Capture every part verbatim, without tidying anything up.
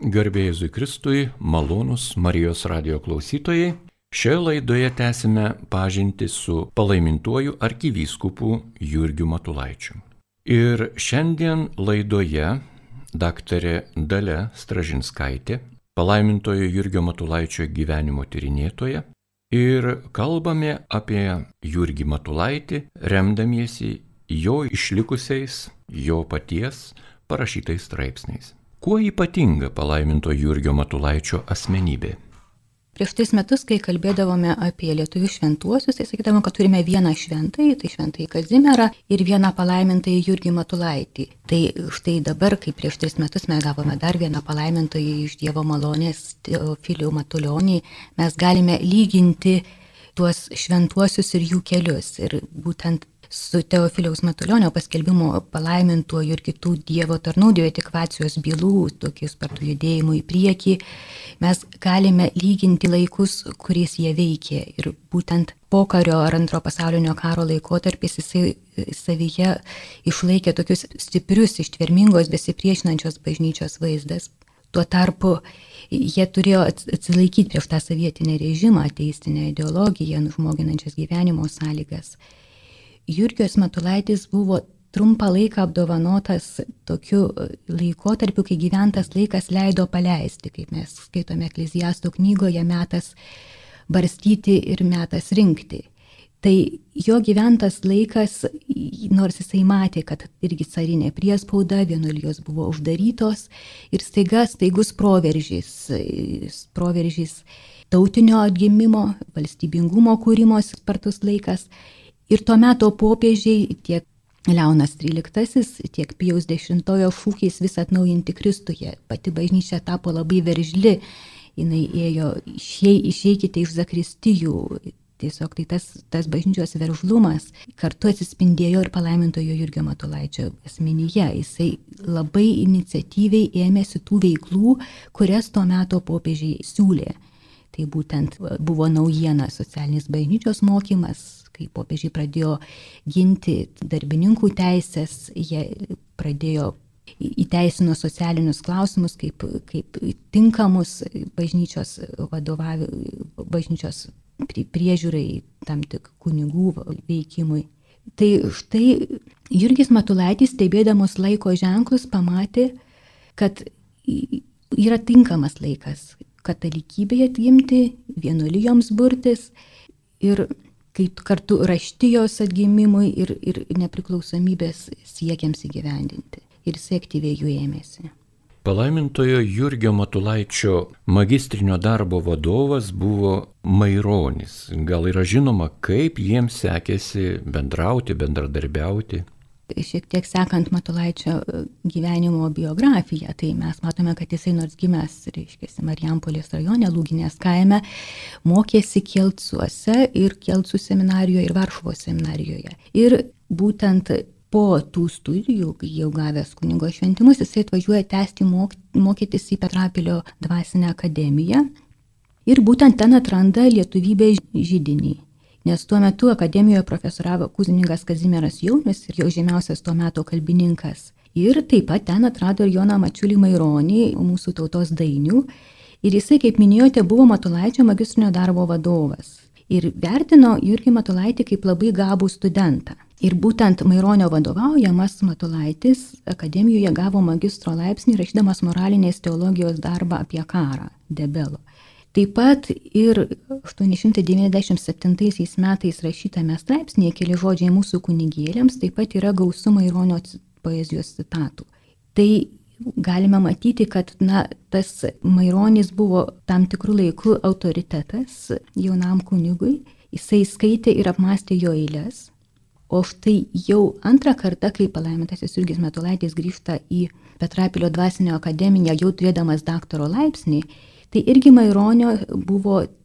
Garbė Jėzui Kristui, malonūs Marijos radijo klausytojai. Šioje laidoje tęsime pažintį su palaimintuoju arkivyskupu Jurgiu Matulaičiu. Ir šiandien laidoje daktarė Dalia Stražinskaitė, palaimintojo Jurgio Matulaičio gyvenimo tyrinėtoja, ir kalbame apie Jurgį Matulaitį, remdamiesi jo išlikusiais, jo paties parašytais straipsniais. Kuo ypatinga palaiminto Jurgio Matulaičio asmenybė? Prieš tris metus, kai kalbėdavome apie lietuvių šventuosius, tai sakydavome, kad turime vieną šventąjį, tai šventąjį Kazimierą, ir vieną palaimintąjį Jurgį Matulaitį. Tai štai dabar, kai prieš tris metus mes gavome dar vieną palaimintąjį iš Dievo malonės, Teofilių Matulionį, mes galime lyginti tuos šventuosius ir jų kelius. Ir būtent su Teofiliaus Matulionio paskelbimo palaimintuoju ir kitų Dievo tarnų dievatikvacijos bylų, tokių spartų judėjimų į priekį, mes galime lyginti laikus, kuriais jie veikė. Ir būtent pokario ar antro pasaulinio karo laikotarpis jisai savyje išlaikė tokius stiprius, ištvermingos, besipriešinančios bažnyčios vaizdas. Tuo tarpu jie turėjo atsilaikyti prieš tą sovietinę režimą, ateistinę ideologiją, nužmoginančias gyvenimo sąlygas. Jurgis Matulaitis buvo trumpą laiką apdovanotas tokiu laikotarpiu, kai gyventas laikas leido paleisti, kaip mes skaitome Ekleziasto knygoje, metas barstyti ir metas rinkti. Tai jo gyventas laikas, nors jisai matė, kad irgi carinė priespauda, vienuolijos buvo uždarytos ir staiga staigus proveržys, proveržys tautinio atgimimo, valstybingumo kūrimo spartus laikas. Ir tuo metu popiežiai, tiek Leonas tryliktasis, tiek Pijaus dešimtojo šūkiais vis atnaujinti Kristuje. Pati bažnyčia tapo labai veržli, jinai ėjo, išei, išeikite iš zakristijų. Tiesiog tai tas, tas bažnyčios veržlumas kartu atsispindėjo ir palaimintojo Jurgio Matulaičio asmenyje. Jisai labai iniciatyviai ėmėsi tų veiklų, kurias tuo metu popiežiai siūlė. Tai būtent buvo naujiena socialinis bažnyčios mokymas, kai popiežiai pradėjo ginti darbininkų teisės, jie pradėjo įteisino socialinius klausimus kaip, kaip tinkamus bažnyčios vadovavi, bažnyčios priežiūrai, tam tik kunigų veikimui. Tai štai Jurgis Matulaitis, stebėdamos laiko ženklus, pamatė, kad yra tinkamas laikas katalikybėje atgimti, vienuolijoms burtis ir kaip kartu raštijos atgimimui ir, ir nepriklausomybės siekiams įgyvendinti. Ir jis aktyviai jų ėmėsi. Palaimintojo Jurgio Matulaičio magistrinio darbo vadovas buvo Maironis. Gal yra žinoma, kaip jiems sekėsi bendrauti, bendradarbiauti? Šiek tiek sekant Matulaičio gyvenimo biografiją, tai mes matome, kad jisai nors gimęs, reiškia, Marijampolės rajone, Lūginės kaime, mokėsi Kelcuose ir Kelcų seminarijoje ir Varšuvos seminarijoje. Ir būtent po tų studijų, kai jau gavęs kunigo šventimus, jisai atvažiuoja tęsti mok- mokytis į Petrapilio dvasinę akademiją ir būtent ten atranda lietuvybės židinį. Nes tuo metu akademijoje profesoravo kunigas Kazimieras Jaunius ir jo žymiausias tuo metu kalbininkas. Ir taip pat ten atrado ir Joną Mačiulį Maironį, mūsų tautos dainių. Ir jisai, kaip minėjote, buvo Matulaičio magistrinio darbo vadovas. Ir vertino Jurgį Matulaitį kaip labai gabų studentą. Ir būtent Maironio vadovaujamas Matulaitis akademijoje gavo magistro laipsnį, rašydamas moralinės teologijos darbą apie karą, Debelo. Taip pat ir aštuoni šimtai devyniasdešimt septintaisiais metais rašytame straipsnėje Keli žodžiai mūsų kunigėliams taip pat yra gausu Maironio poezijos citatų. Tai galime matyti, kad na, tas Maironis buvo tam tikrų laikų autoritetas jaunam kunigui, jisai skaitė ir apmąstė jo eiles. O štai jau antrą kartą, kai palaimintasis Jurgis Matulaitis grįžta į Petrapilio dvasinę akademiją, jau turėdamas daktaro laipsnį, tai irgi Maironio buvo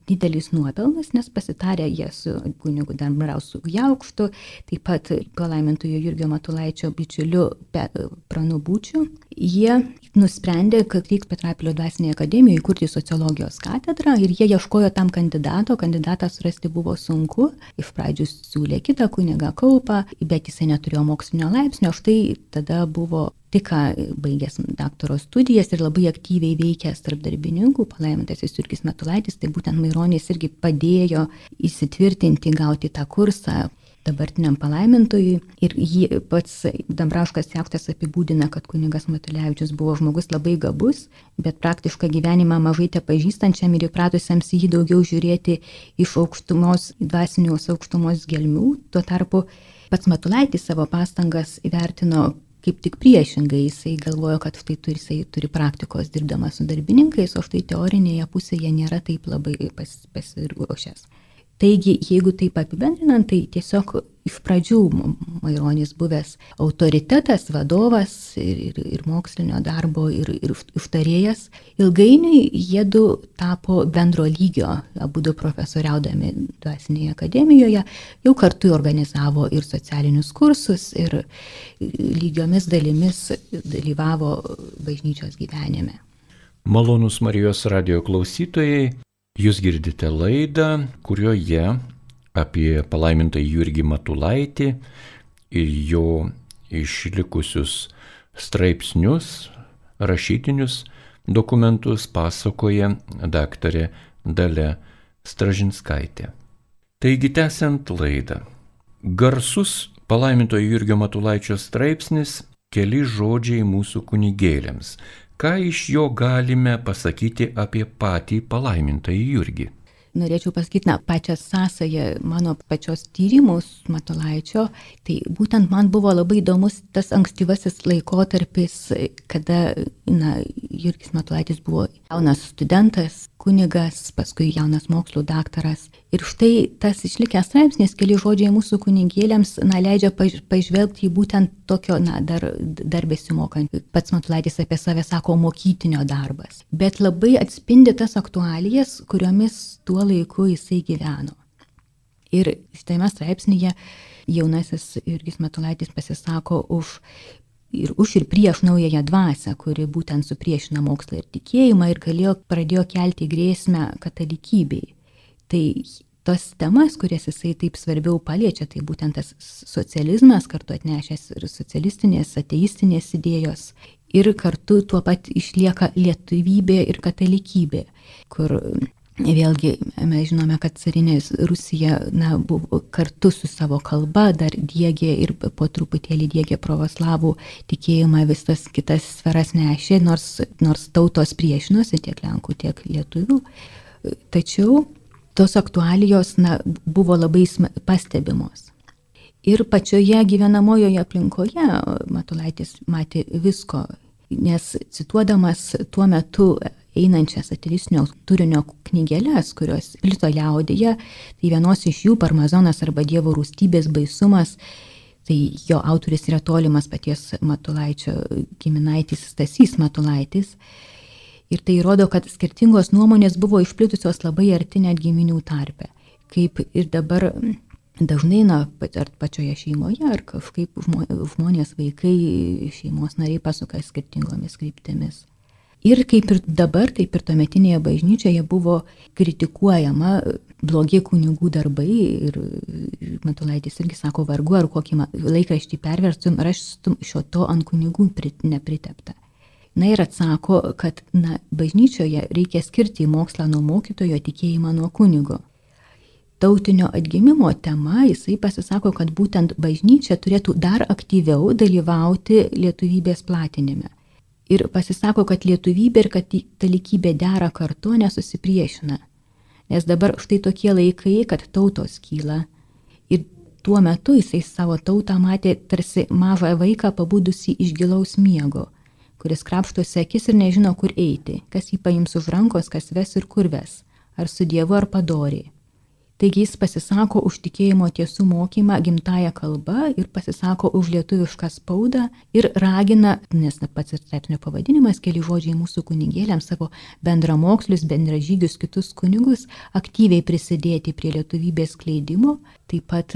didelis nuopelnas, nes pasitarę jie su kunigu Dambrausku Jaukštu, taip pat palaimintojo Jurgio Matulaičio bičiuliu Pranu Būčiu, jie nusprendė, kad reiks Petrapilio dvasinėje akademijoje įkurti sociologijos katedrą ir jie ieškojo tam kandidato, kandidatą surasti buvo sunku, iš pradžių siūlė kitą kunigą Kaupą, bet jisai neturėjo mokslinio laipsnio, štai tada buvo tik baigęs daktaro studijas ir labai aktyviai veikęs tarp darbininkų, palaimintasis Jurgis Matulaitis, tai būtent Maironis irgi padėjo įsitvirtinti, gauti tą kursą dabartiniam palaimintojui ir jį pats Dambrauskas Jaukštas apibūdina, kad kunigas Matulevičius buvo žmogus labai gabus, bet praktišką gyvenimą mažai te pažįstančiam ir įpratusiams jį daugiau žiūrėti iš aukštumos, dvasinios aukštumos gelmių. Tuo tarpu pats Matulaitis savo pastangas įvertino kaip tik priešingai, jisai galvojo, kad štai turi, jisai turi praktikos dirbdamas su darbininkais, o štai teorinėje pusėje nėra taip labai pas, pasiruošęs. Taigi, jeigu taip apibendrinant, tai tiesiog iš pradžių Maironis buvęs autoritetas, vadovas ir, ir, ir mokslinio darbo ir, ir užtarėjas, ilgainiui jiedu tapo bendro lygio, abudu profesoriaudami dvasinėje akademijoje, jau kartu organizavo ir socialinius kursus ir lygiomis dalimis dalyvavo bažnyčios gyvenime. Malonūs Marijos radijo klausytojai, jūs girdite laidą, kurioje apie palaimintąjį Jurgį Matulaitį ir jo išlikusius straipsnius, rašytinius dokumentus pasakoja daktarė Dalia Stražinskaitė. Taigi, tęsiant laidą, garsus palaimintojo Jurgio Matulaičio straipsnis Keli žodžiai mūsų kunigėliams. Ką iš jo galime pasakyti apie patį palaimintąjį Jurgį? Norėčiau pasakyti, na, pačią sąsają mano pačios tyrimus Matulaičio, tai būtent man buvo labai įdomus tas ankstyvasis laikotarpis, kada, na, Jurgis Matulaitis buvo jaunas studentas, kunigas, paskui jaunas mokslų daktaras. Ir štai tas išlikęs straipsnis, Keli žodžiai mūsų kunigėliams, na, leidžia pažvelgti į būtent tokio, na, dar, dar besimokant. Pats Matulaitis apie save sako mokytinio darbas. Bet labai atspindi tas aktualijas, kuriomis tuo laiku jisai gyveno. Ir šitame straipsnyje jaunasis Jurgis Matulaitis pasisako už ir už ir prieš naująją dvasią, kuri būtent supriešina mokslą ir tikėjimą ir galėjo, pradėjo kelti grėsmę katalikybei. Tai tos temas, kurias jisai taip svarbiau paliečia, tai būtent tas socializmas, kartu atnešęs ir socialistinės, ateistinės idėjos, ir kartu tuo pat išlieka lietuvybė ir katalikybė, kur vėlgi mes žinome, kad carinė Rusija, na, buvo kartu su savo kalba dar diegė ir po truputėlį diegė pravoslavų tikėjimą, visas kitas sferas nešė, nors, nors tautos priešinosi tiek lenkų, tiek lietuvių. Tačiau tos aktualijos, na, buvo labai pastebimos. Ir pačioje gyvenamojoje aplinkoje Matulaitis matė visko, nes cituodamas tuo metu einančias ateistinio turinio knygeles, kurios plito liaudyje, tai vienos iš jų Parmazonas arba Dievo rūstybės baisumas, tai jo autoris yra tolimas paties Matulaičio giminaitis Stasys Matulaitis. Ir tai rodo, kad skirtingos nuomonės buvo išplitusios labai arti net giminių tarpe. Kaip ir dabar dažnai, na, ar pačioje šeimoje, ar kažkaip žmonės, vaikai, šeimos nariai pasuka skirtingomis kryptimis. Ir kaip ir dabar, taip ir tuometinėje bažnyčioje buvo kritikuojama blogi kunigų darbai ir Matulaitis irgi sako, vargu ar kokį laikraštį perverstum, ar aš šio to ant kunigų nepritepta. Na ir atsako, kad, na, bažnyčioje reikia skirti mokslą nuo mokytojo, tikėjimą nuo kunigo. Tautinio atgimimo tema, jisai pasisako, kad būtent bažnyčia turėtų dar aktyviau dalyvauti lietuvybės platinime. Ir pasisako, kad lietuvybė ir katalikybė dera kartu, nesusipriešina. Nes dabar štai tokie laikai, kad tautos kyla. Ir tuo metu jisai savo tautą matė tarsi mažą vaiką pabudusi iš gilaus miego, kuris krapštosi akis ir nežino, kur eiti, kas jį paims už rankos, kas ves ir kur ves, ar su Dievu, ar padoriai. Taigi jis pasisako už tikėjimo tiesų mokymą gimtaja kalba ir pasisako už lietuvišką spaudą ir ragina, nes pats ir straipsnio pavadinimas, keli žodžiai mūsų kunigėliams, savo bendramokslius, bendražygius, kitus kunigus, aktyviai prisidėti prie lietuvybės skleidimo, taip pat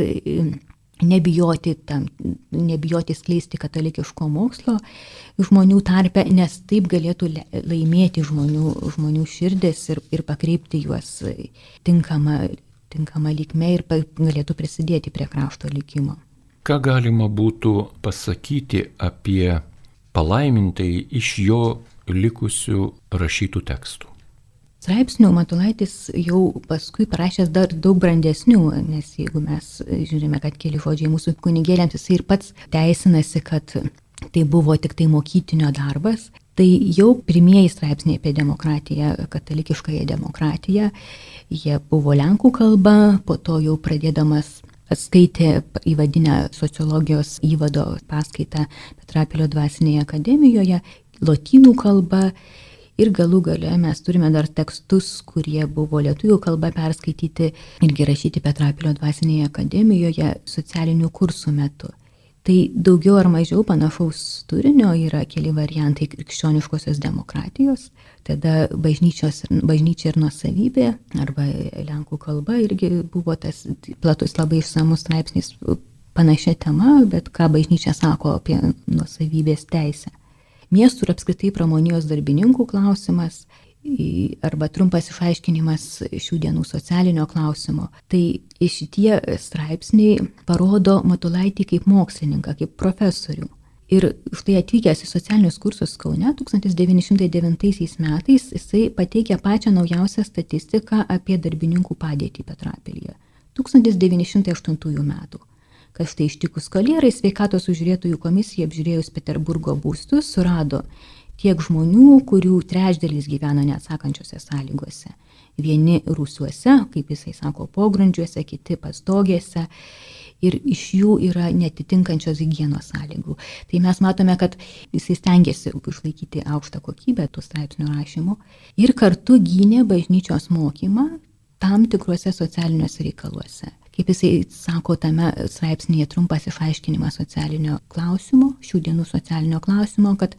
nebijoti, tam, nebijoti skleisti katalikiško mokslo žmonių tarpe, nes taip galėtų laimėti žmonių, žmonių širdis ir, ir pakreipti juos tinkamą tinkama linkme ir galėtų prisidėti prie krašto likimo. Ką galima būtų pasakyti apie palaimintai iš jo likusių rašytų tekstų? Straipsnių Matulaitis jau paskui parašęs dar daug brandesnių, nes jeigu mes žiūrime, kad keli žodžiai mūsų kunigėliams, jisai ir pats teisinasi, kad tai buvo tik tai mokytinio darbas. Tai jau pirmieji straipsniai apie demokratiją, katalikiškąją demokratiją, jie buvo lenkų kalba, po to jau pradėdamas skaitė įvadinę sociologijos įvado paskaitą Petrapilio dvasinėje akademijoje, lotynų kalba ir galų gale mes turime dar tekstus, kurie buvo lietuvių kalba perskaityti irgi rašyti Petrapilio dvasinėje akademijoje socialinių kursų metu. Tai daugiau ar mažiau panašaus turinio yra keli variantai krikščioniškosios demokratijos, tada bažnyčia ir nuosavybė, arba lenkų kalba irgi buvo tas platus labai išsamus straipsnis panašia tema, bet ką bažnyčia sako apie nuosavybės teisę. Miestų ir apskritai pramonijos darbininkų klausimas, arba trumpas išaiškinimas šių dienų socialinio klausimo. Tai šitie straipsniai parodo Matulaitį kaip mokslininką, kaip profesorių. Ir štai atvykęs į socialinius kursus Kaune tūkstantis devyni šimtai devintaisiais metais jisai pateikė pačią naujausią statistiką apie darbininkų padėtį Petrapilyje. tūkstantis devyni šimtai aštuntųjų metų. Kad štai ištikus kolierai sveikatos užžiūrėtojų komisija apžiūrėjus Peterburgo būstus surado tiek žmonių, kurių trečdalis gyvena neatsakančiose sąlygose. Vieni rūsiuose, kaip jisai sako, pogrindžiuose, kiti pastogėse ir iš jų yra netitinkančios higienos sąlygų. Tai mes matome, kad jisai stengiasi išlaikyti aukštą kokybę tų straipsnių rašymų ir kartu gynė bažnyčios mokymą tam tikruose socialiniuose reikaluose. Kaip jisai sako tame straipsnėje trumpas išaiškinimas socialinio klausimo, šių dienų socialinio klausimo, kad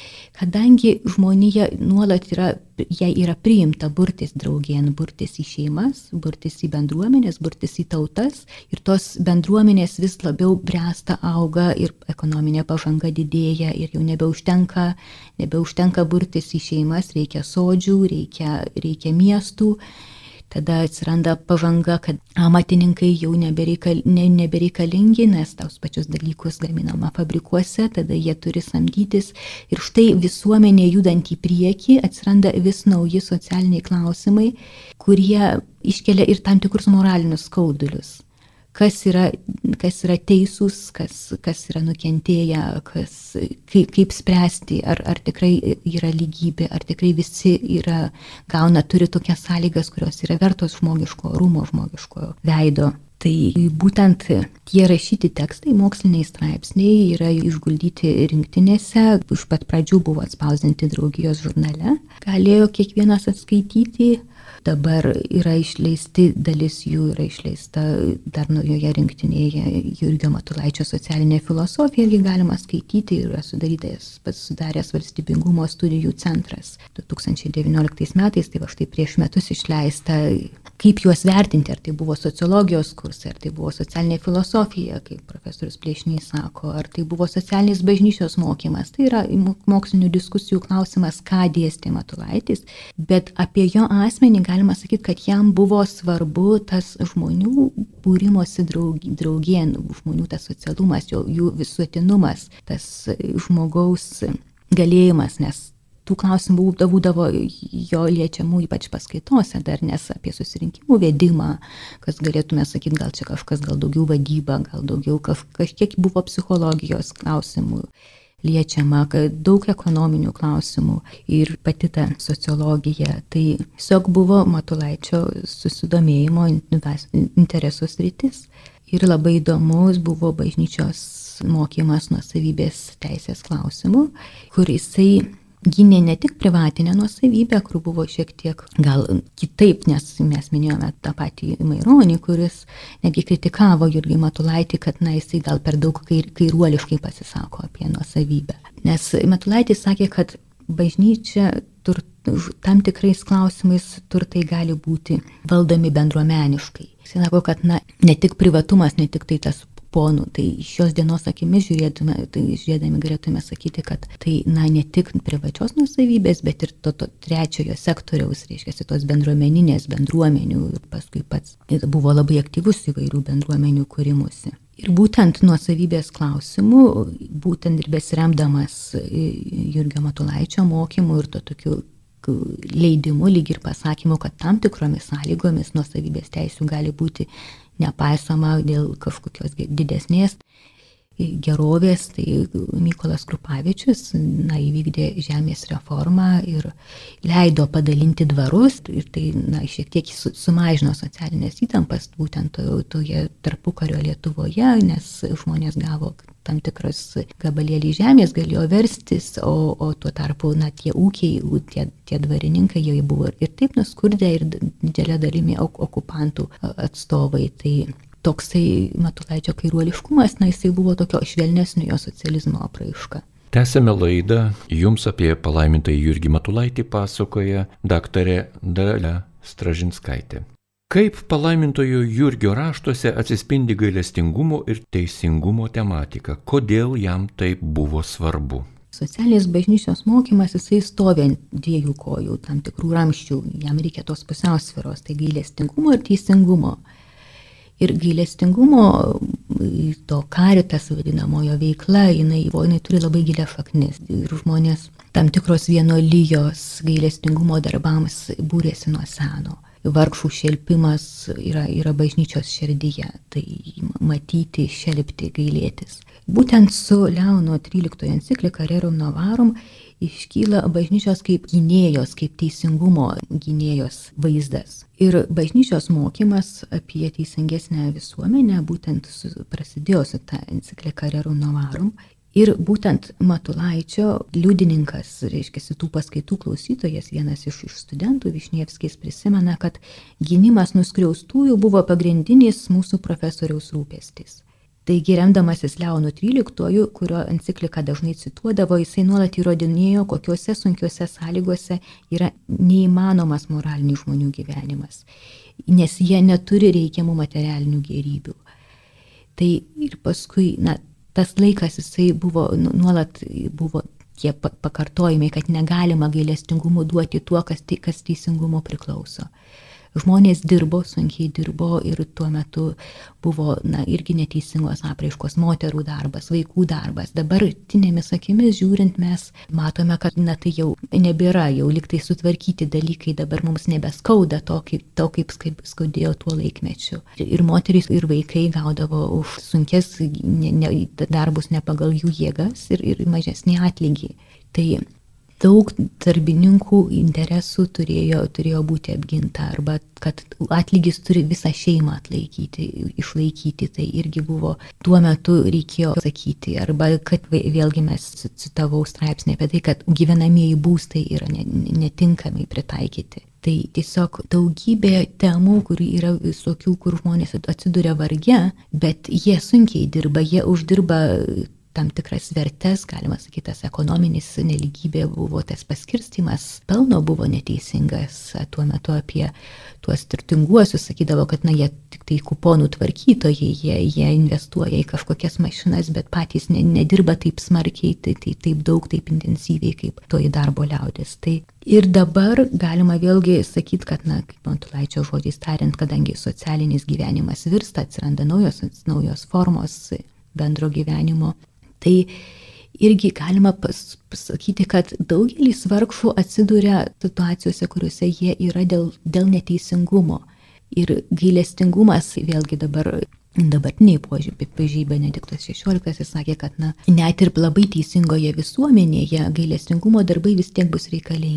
kadangi žmonija nuolat yra, jai yra priimta burtis draugėn, burtis į šeimas, burtis į bendruomenės, burtis į tautas ir tos bendruomenės vis labiau bręsta, auga ir ekonominė pažanga didėja ir jau nebeužtenka, nebeužtenka burtis į šeimas, reikia sodžių, reikia, reikia miestų. Tada atsiranda pažanga, kad amatininkai jau nebereikal, ne, nebereikalingi, nes tos pačius dalykus gaminama fabrikuose, tada jie turi samdytis. Ir štai visuomenė judant į priekį atsiranda vis nauji socialiniai klausimai, kurie iškelia ir tam tikrus moralinius skaudulius. Kas yra, kas yra teisūs, kas, kas yra nukentėję, kas, kaip, kaip spręsti, ar, ar tikrai yra lygybė, ar tikrai visi yra, gauna, turi tokias sąlygas, kurios yra vertos žmogiško rūmo, žmogiško veido. Tai būtent tie rašyti tekstai, moksliniai straipsniai yra išguldyti rinktinėse, iš pat pradžių buvo atspausdinti draugijos žurnale, galėjo kiekvienas atskaityti. Dabar yra išleisti, dalis jų yra išleista dar naujoje rinktinėje Jurgio Matulaičio socialinė filosofija, irgi galima skaityti, yra sudarytas, pats sudaręs valstybingumo studijų centras du tūkstančiai devynioliktais metais, tai va štai prieš metus išleista, kaip juos vertinti, ar tai buvo sociologijos kursai, ar tai buvo socialinė filosofija, kaip profesorius Plėšnys sako, ar tai buvo socialinis bažnyčios mokymas, tai yra mokslinių diskusijų klausimas, ką dėstė Matulaitis, bet apie jo asmenį galima sakyti, kad jam buvo svarbu tas žmonių būrimosi draugien, žmonių tas socialumas, jų visuotinumas, tas žmogaus galėjimas, nes tų klausimų būdavo jo liečiamų ypač paskaitose dar, nes apie susirinkimų vedimą, kas galėtume sakyti, gal čia kažkas, gal daugiau vadyba, gal daugiau kažkiek buvo psichologijos klausimų liečiama, daug ekonominių klausimų ir pati ta sociologija. Tai tiesiog buvo Matulaičio susidomėjimo interesų sritis ir labai įdomus buvo bažnyčios mokymas nuosavybės teisės klausimų, kur jisai gynė ne tik privatinę nuosavybę, kur buvo šiek tiek gal kitaip, nes mes minėjome tą patį Maironį, kuris netgi kritikavo Jurgį Matulaitį, kad na, jisai gal per daug kair, kairuoliškai pasisako apie nuosavybę. Nes Matulaitis sakė, kad bažnyčia tur, tam tikrais klausimais turtai gali būti valdomi bendruomeniškai. Jis sako, kad na, ne tik privatumas, ne tik tai tas ponų, tai šios dienos akimis žiūrėtume, tai žiūrėdami galėtume sakyti, kad tai na, ne tik privačios nuosavybės, bet ir to, to trečiojo sektoriaus, reiškia, tos bendruomeninės bendruomenių ir paskui pats buvo labai aktyvus įvairių bendruomenių kūrimusi. Ir būtent nuosavybės klausimų, būtent ir besiremdamas Jurgio Matulaičio mokymu ir to tokiu leidimu, lyg ir pasakymu, kad tam tikromis sąlygomis nuosavybės teisių gali būti nepaisoma dėl kažkokios didesnės gerovės, tai Mykolas Krupavičius na, įvykdė žemės reformą ir leido padalinti dvarus ir tai na, šiek tiek sumažino socialinės įtampas būtent toje tarpukario Lietuvoje, nes žmonės gavo tam tikras gabalėlį žemės, galėjo verstis, o, o tuo tarpu na, tie ūkiai, tie, tie dvarininkai jau buvo ir taip nuskurdę ir didžiulė dalimi okupantų atstovai. Tai toksai Matulaičio kairuoliškumas, na, jisai buvo tokio švelnesnio jo socializmo apraiška. Tęsėme laidą. Jums apie palaimintąjį Jurgį Matulaitį pasakoja daktarė Dalia Stražinskaitė. Kaip palaimintojo Jurgio raštuose atsispindi gailestingumo ir teisingumo tematika? Kodėl jam tai buvo svarbu? Socialinės bažnyčios mokymas, jisai stovi ant dviejų kojų, tam tikrų ramščių. Jam reikia tos pusiausvyros, tai gailestingumo ir teisingumo. Ir gailestingumo, to karitas vadinamojo veikla, jinai, jinai turi labai gilią šaknis. Ir žmonės tam tikros vienolijos gailestingumo darbams būrėsi nuo seno. Vargšų šelpimas yra, yra bažnyčios širdyje, tai matyti, šelpti, gailėtis. Būtent su Leono tryliktojo enciklika Rerum Novarum iškyla bažnyčios kaip gynėjos, kaip teisingumo gynėjos vaizdas. Ir bažnyčios mokymas apie teisingesnę visuomenę būtent prasidėjo su ta enciklika Rerum Novarum. Ir būtent Matulaičio liudininkas, reiškia, tų paskaitų klausytojas, vienas iš, iš studentų, Višnievskis, prisimena, kad gynimas nuskriaustųjų buvo pagrindinis mūsų profesoriaus rūpestis. Taigi, remdamasis Leonu tryliktuoju, kurio encikliką dažnai cituodavo, jisai nuolat įrodinėjo, kokiuose sunkiuose sąlygose yra neįmanomas moralinis žmonių gyvenimas, nes jie neturi reikiamų materialinių gėrybių. Tai ir paskui, na, tas laikas jisai buvo, nuolat buvo tie pakartojimai, kad negalima gailestingumu duoti tuo, kas, kas teisingumo priklauso. Žmonės dirbo, sunkiai dirbo ir tuo metu buvo na, irgi neteisingos apraiškos, moterų darbas, vaikų darbas. Dabartinėmis akimis žiūrint mes matome, kad na, tai jau nebėra, jau liktai sutvarkyti dalykai, dabar mums nebeskauda to, kaip, to, kaip skaudėjo tuo laikmečiu. Ir moterys, ir vaikai gaudavo už sunkes ne, ne, darbus ne pagal jų jėgas ir, ir mažesnį atlygį. Tai daug darbininkų interesų turėjo, turėjo būti apginta, arba kad atlygis turi visą šeimą atlaikyti, išlaikyti, tai irgi buvo tuo metu reikėjo sakyti, arba kad vėlgi mes citavau straipsnį apie tai, kad gyvenamieji būstai yra netinkamai pritaikyti. Tai tiesiog daugybė temų, kur yra visokių, kur žmonės atsiduria varge, bet jie sunkiai dirba, jie uždirba tam tikras vertes, galima sakyti, tas ekonominis nelygybė buvo, tas paskirstimas pelno buvo neteisingas. Tuo metu apie tuos turtinguosius sakydavo, kad na, jie tik tai kuponų tvarkytojai, jie, jie investuoja į kažkokias mašinas, bet patys ne, nedirba taip smarkiai, tai, tai, taip daug, taip intensyviai, kaip toji darbo liaudis. Tai ir dabar galima vėlgi sakyti, kad, na, kaip Matulaičio žodžiais tariant, kadangi socialinis gyvenimas virsta, atsiranda naujos, naujos formos bendro gyvenimo, tai irgi galima pas, pasakyti, kad daugelis vargšų atsiduria situacijose, kuriuose jie yra dėl, dėl neteisingumo. Ir gailestingumas, vėlgi dabar, dabartiniai požiūriai, Benediktas šešioliktasis sakė, kad na, net ir labai teisingoje visuomenėje gailestingumo darbai vis tiek bus reikalingi.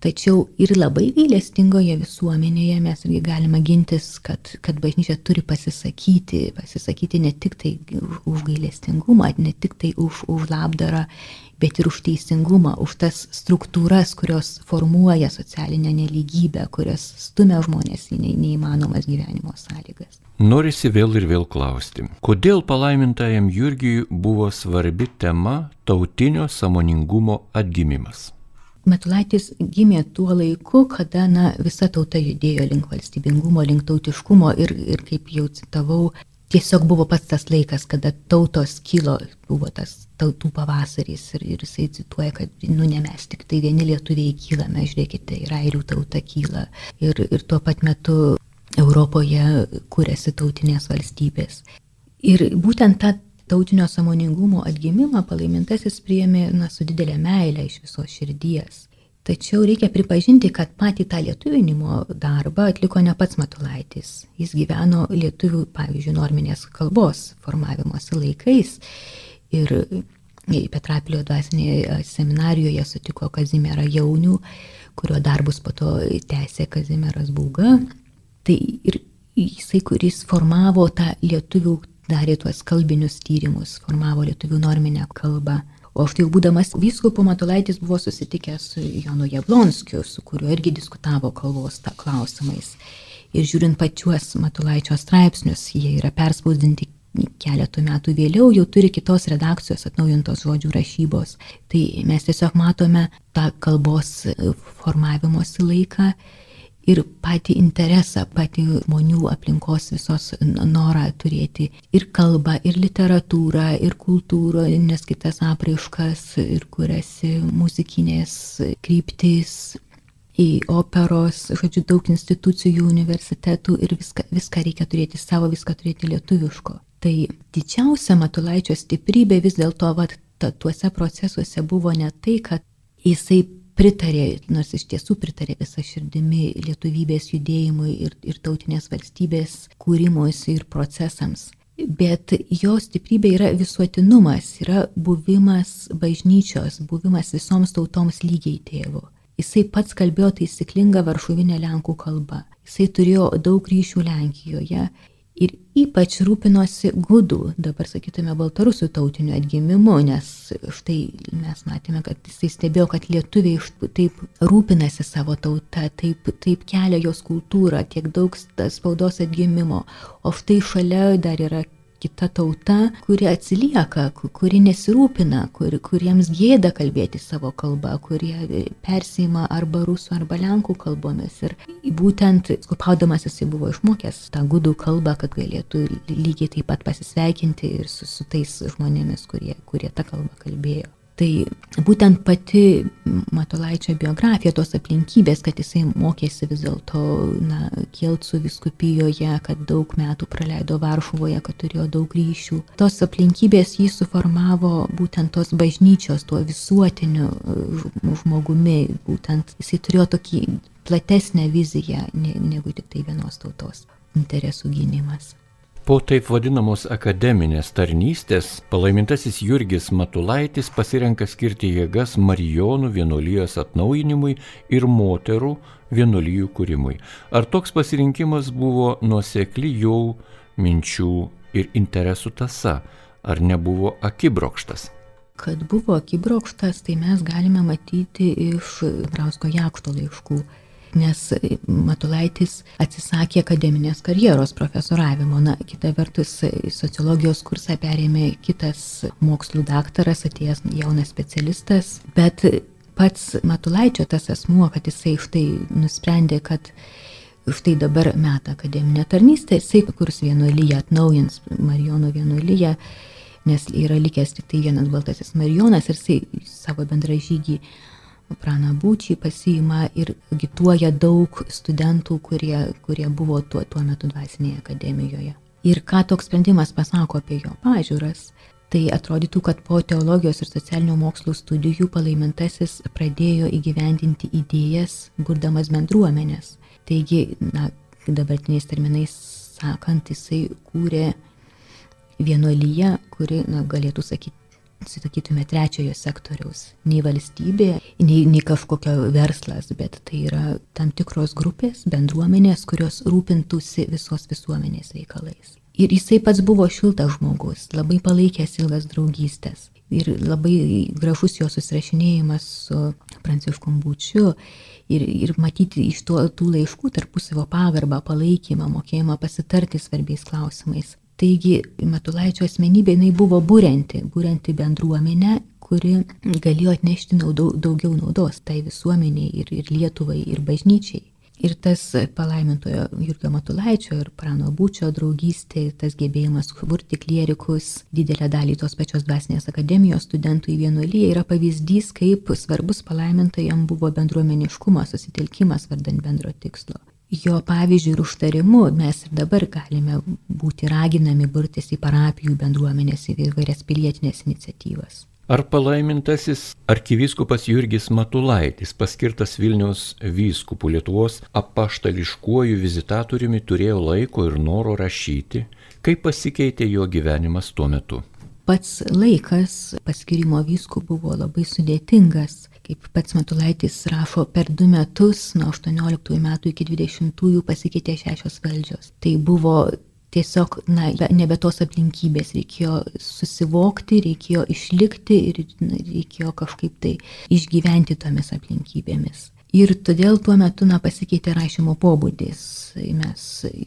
Tačiau ir labai gailestingoje visuomenėje mes irgi galime gintis, kad, kad bažnyčia turi pasisakyti, pasisakyti ne tik tai už gailestingumą, ne tik tai už, už labdarą, bet ir už teisingumą, už tas struktūras, kurios formuoja socialinę nelygybę, kurios stumia žmonės į neįmanomas gyvenimo sąlygas. Norisi vėl ir vėl klausti, kodėl palaimintajam Jurgijui buvo svarbi tema tautinio sąmoningumo atgimimas? Matulaitis gimė tuo laiku, kada na, visa tauta judėjo link valstybingumo, link tautiškumo ir, ir kaip jau citavau, tiesiog buvo pats tas laikas, kada tautos kilo, buvo tas tautų pavasaris ir, ir jisai cituoja, kad nu ne mes tik tai vieni lietuviai kylame, žiūrėkite, ir airių tauta kyla ir, ir tuo pat metu Europoje kūrėsi tautinės valstybės. Ir būtent tą tautinio sąmoningumo atgimimą palaimintasis priėmė na, su didelė meilė iš visos širdies. Tačiau reikia pripažinti, kad patį tą lietuvinimo darbą atliko ne pats Matulaitis. Jis gyveno lietuvių, pavyzdžiui, norminės kalbos formavimosi laikais ir Petrapilio dvasinėje seminarijoje sutiko Kazimierą Jaunių, kurio darbus po to tęsė Kazimieras Būga. Tai ir jisai, kuris formavo tą lietuvių, darė tuos kalbinius tyrimus, formavo lietuvių norminę kalbą. O štai būdamas vyskupu Matulaitis buvo susitikęs su Jonu Jablonskiu, su kuriuo irgi diskutavo kalbos tą klausimais. Ir žiūrint pačiuos Matulaičio straipsnius, jie yra perspausdinti keletų metų vėliau, jau turi kitos redakcijos atnaujintos žodžių rašybos. Tai mes tiesiog matome tą kalbos formavimosi laiką ir patį interesą, patį žmonių aplinkos visos norą turėti ir kalbą, ir literatūrą, ir kultūros kitas apraiškas, ir kuriasi muzikinės kryptis, į operos, žodžiu, daug institucijų, universitetų ir viską, viską reikia turėti savo, viską turėti lietuviško. Tai didžiausia Matulaičio stiprybė vis dėlto vat, ta, tuose procesuose buvo ne tai, kad jisai pritarė, nors iš tiesų pritarė visą širdimi lietuvybės judėjimui ir, ir tautinės valstybės kūrimuisi ir procesams. Bet jo stiprybė yra visuotinumas, yra buvimas bažnyčios, buvimas visoms tautoms lygiai tėvu. Jisai pats kalbėjo taisyklinga varšuvinė lenkų kalba. Jisai turėjo daug ryšių Lenkijoje ir ypač rūpinosi gudų, dabar sakytume, baltarusių tautiniu atgimimu, nes štai mes matėme, kad jisai stebėjo, kad lietuviai taip rūpinasi savo tauta, taip, taip kelia jos kultūrą, tiek daug spaudos atgimimo, o štai šalia dar yra kita tauta, kuri atsilieka, kuri nesirūpina, kur, kuriems gėda kalbėti savo kalbą, kurie persima arba rusų, arba lenkų kalbomis. Ir būtent skupaudamas jisai buvo išmokęs tą gudų kalbą, kad galėtų lygiai taip pat pasisveikinti ir su, su tais žmonėmis, kurie, kurie tą kalbą kalbėjo. Tai būtent pati Matulaičio biografija, tos aplinkybės, kad jisai mokėsi vis dėlto na, Kielcų vyskupijoje, kad daug metų praleido Varšuvoje, kad turėjo daug ryšių. Tos aplinkybės jį suformavo būtent tos bažnyčios, tuo visuotiniu žmogumi, būtent jisai turėjo tokį platesnę viziją negu tik tai vienos tautos interesų gynimas. Po taip vadinamos akademinės tarnystės palaimintasis Jurgis Matulaitis pasirenka skirti jėgas Marijonų vienuolijos atnaujinimui ir moterų vienuolijų kūrimui. Ar toks pasirinkimas buvo nuosekli jo minčių ir interesų tąsa, ar nebuvo akibrokštas? Kad buvo akibrokštas, tai mes galime matyti iš Brausko Jakšto laiškų. Nes Matulaitis atsisakė akademinės karjeros profesoravimo. Na, kita vertus, sociologijos kursą perėmė kitas mokslų daktaras, atėjęs jaunas specialistas, bet pats Matulaičio tas asmuo, kad jisai štai nusprendė, kad štai dabar meta akademinę tarnystę, jisai kurs vienuoliją, atnaujins Marijonų vienuoliją, nes yra likęs tik tai vienas baltasis Marijonas ir jisai savo bendražygį Praną Būčį pasiima ir agituoja daug studentų, kurie, kurie buvo tuo, tuo metu dvasinėje akademijoje. Ir ką toks sprendimas pasako apie jo pažiūras, tai atrodytų, kad po teologijos ir socialinių mokslų studijų palaimintasis pradėjo įgyvendinti idėjas, burdamas bendruomenės. Taigi, na, dabartiniais terminais sakant, jisai kūrė vienuoliją, kuri, na, galėtų sakyti, sakytume, trečiojo sektoriaus, nei valstybė, nei, nei kažkokio verslas, bet tai yra tam tikros grupės, bendruomenės, kurios rūpintųsi visos visuomenės reikalais. Ir jisai pats buvo šiltas žmogus, labai palaikęs ilgas draugystės. Ir labai gražus jo susirašinėjimas su Pranciškum Būčiu. Ir, ir matyti iš to, tų laiškų tarpusavio pagarbą, palaikymą, mokėjimą pasitarti svarbiais klausimais. Taigi Matulaičio asmenybė jinai buvo būrenti, būrenti bendruomenę, kuri galėjo atnešti naudau, daugiau naudos tai visuomeniai ir, ir Lietuvai, ir bažnyčiai. Ir tas palaimintojo Jurgio Matulaičio ir Prano Būčio draugystė, tas gebėjimas burti klierikus, didelę dalį tos pačios dvasinės akademijos studentų į vienuoliją yra pavyzdys, kaip svarbus palaimintojam buvo bendruomeniškumas, susitelkimas vardan bendro tikslo. Jo pavyzdžių ir užtarimu mes ir dabar galime būti raginami burtis į parapijų bendruomenės, į įvairias pilietinės iniciatyvas. Ar palaimintasis arkivyskupas Jurgis Matulaitis, paskirtas Vilniaus vyskupu Lietuvos apaštališkuoju vizitatoriumi, turėjo laiko ir noro rašyti, kaip pasikeitė jo gyvenimas tuo metu? Pats laikas paskirimo vyskupu buvo labai sudėtingas. Kaip pats Matulaitis rašo, per du metus, nuo aštuonioliktųjų metų iki dvidešimtųjų pasikeitė šešios valdžios. Tai buvo tiesiog, na, nebe tos aplinkybės, reikėjo susivokti, reikėjo išlikti ir na, reikėjo kažkaip tai išgyventi tomis aplinkybėmis. Ir todėl tuo metu, na, pasikeitė rašymo pobūdis. Mes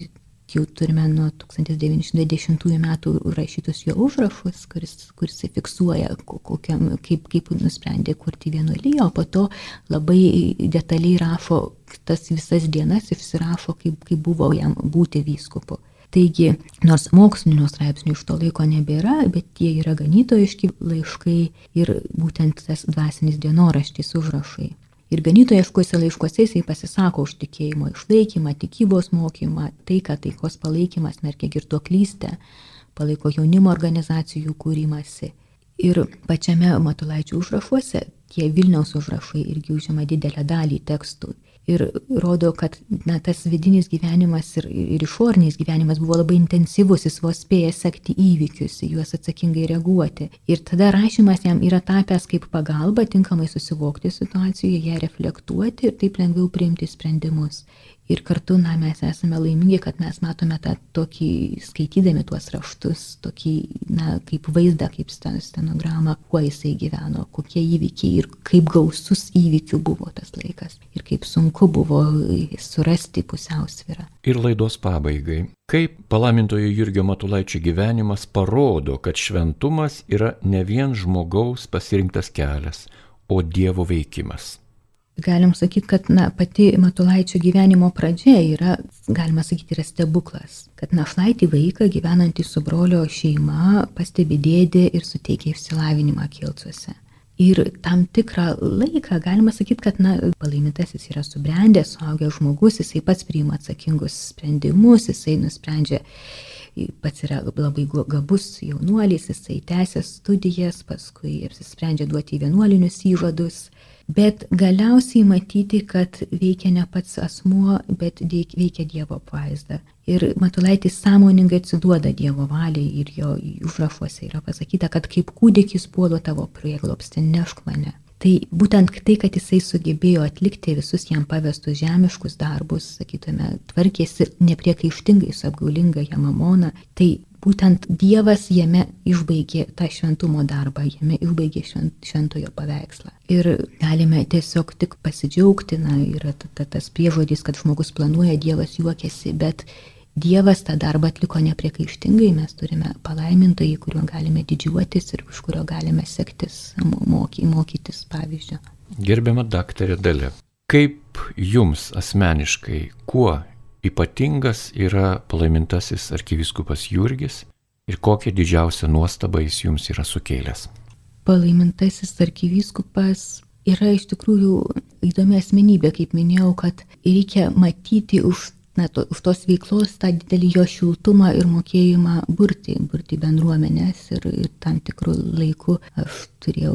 jau turime nuo tūkstantis devyni šimtai dešimtųjų metų rašytus jo užrašus, kuris, kuris fiksuoja, kokiam, kaip, kaip nusprendė kurti vienuoliją, o po to labai detaliai rašo tas visas dienas, išsirašo, kaip, kaip buvo jam būti vyskupu. Taigi, nors mokslinio straipsnių iš to laiko nebėra, bet jie yra ganytojiški laiškai ir būtent tas dvasinis dienoraštis užrašai. Ir ganytojiškuose laiškuose jisai pasisako už tikėjimo išlaikymą, tikybos mokymą, taiką, taikos palaikymas, merkia girtuoklystę, palaiko jaunimo organizacijų kūrimąsi. Ir pačiame Matulaičio užrašuose tie Vilniaus užrašai irgi užima didelę dalį tekstų. Ir rodo, kad na, tas vidinis gyvenimas ir, ir išorinis gyvenimas buvo labai intensyvus, jis vos spėja sekti įvykius, juos atsakingai reaguoti. Ir tada rašymas jam yra tapęs kaip pagalba tinkamai susivokti situacijoje, ją reflektuoti ir taip lengviau priimti sprendimus. Ir kartu, na, mes esame laimingi, kad mes matome tą tokį, skaitydami tuos raštus, tokį, na, kaip vaizdą, kaip stenogramą, kuo jisai gyveno, kokie įvykiai ir kaip gausus įvykių buvo tas laikas. Ir kaip sunku buvo surasti pusiausvyrą. Ir laidos pabaigai. Kaip palaimintojo Jurgio Matulaičio gyvenimas parodo, kad šventumas yra ne vien žmogaus pasirinktas kelias, o Dievo veikimas. Galim sakyti, kad na, pati Matulaičio gyvenimo pradžia yra, galima sakyti, yra stebuklas. Kad našlaitį vaiką gyvenantį su brolio šeima pastebi dėdė ir suteikia išsilavinimą Kielcuose. Ir tam tikrą laiką galima sakyti, kad na, palaimintasis yra subrendęs, suaugęs žmogus, jisai pats priima atsakingus sprendimus, jisai nusprendžia, pats yra labai gabus jaunuolis, jisai tęsia studijas, paskui apsisprendžia duoti vienuolinius įžadus. Bet galiausiai matyti, kad veikia ne pats asmuo, bet veikia Dievo apvaizda. Ir Matulaitis sąmoningai atsiduoda Dievo valiai ir jo užrašuose yra pasakyta, kad kaip kūdikis puola tavo prieglobstį, nešk mane. Tai būtent tai, kad jisai sugebėjo atlikti visus jam pavestus žemiškus darbus, sakytume, tvarkėsi nepriekaištingai su apgaulinga Mamoną, tai būtent Dievas jame išbaigė tą šventumo darbą, jame išbaigė šventojo paveikslą. Ir galime tiesiog tik pasidžiaugti, na, yra tas priežodis, kad žmogus planuoja, Dievas juokiasi, bet Dievas tą darbą atliko nepriekaištingai, mes turime palaimintojį, kuriuo galime didžiuotis ir už kurio galime sektis, moky, mokytis pavyzdžio. Gerbiama daktarė Dalia, kaip jums asmeniškai, kuo ypatingas yra palaimintasis arkivyskupas Jurgis ir kokią didžiausią nuostabą jis jums yra sukėlęs? Palaimintasis arkivyskupas yra iš tikrųjų įdomi asmenybė, kaip minėjau, kad reikia matyti už Na, to, už tos veiklos tą didelį jo šiltumą ir mokėjimą burti, burti bendruomenės ir, ir tam tikrų laikų aš turėjau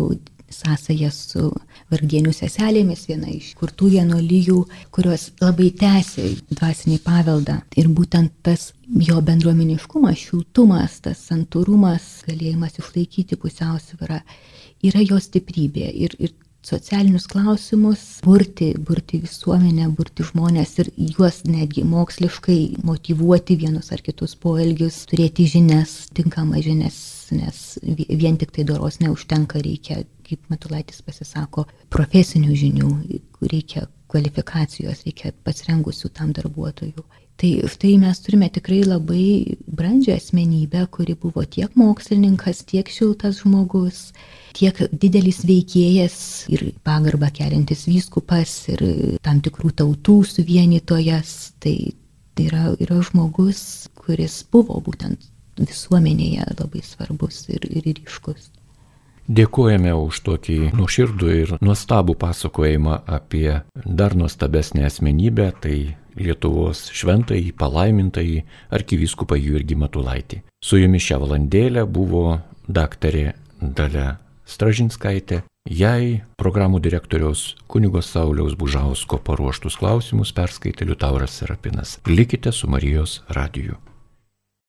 sąsaja su vargdienių seselėmis, viena iš kurtų vienuolijų, kurios labai tęsė dvasinį paveldą. Ir būtent tas jo bendruomeniškumas, šiltumas, tas santūrumas, galėjimas išlaikyti pusiausvyrą yra jo stiprybė. Ir, ir socialinius klausimus burti, burti visuomenę, burti žmonės ir juos netgi moksliškai motyvuoti vienus ar kitus poelgius, turėti žinias, tinkamas žinias, nes vien tik tai doros neužtenka, reikia, kaip Matulaitis pasisako, profesinių žinių, reikia kvalifikacijos, reikia pasirengusių tam darbuotojų. Tai štai mes turime tikrai labai brandžią asmenybę, kuri buvo tiek mokslininkas, tiek šiltas žmogus, tiek didelis veikėjas ir pagarbą keliantis vyskupas ir tam tikrų tautų suvienytojas. Tai yra, yra žmogus, kuris buvo būtent visuomenėje labai svarbus ir, ir ryškus. Dėkojame už tokį nuoširdų ir nuostabų pasakojimą apie dar nuostabesnę asmenybę, tai Lietuvos šventąjį, palaimintąjį arkivyskupą Jurgį Matulaitį. Su jumis šią valandėlę buvo daktarė Dalia Stražinskaitė. Jai programų direktoriaus kunigo Sauliaus Bužausko paruoštus klausimus perskaitė Liutauras Serapinas. Likite su Marijos radiju.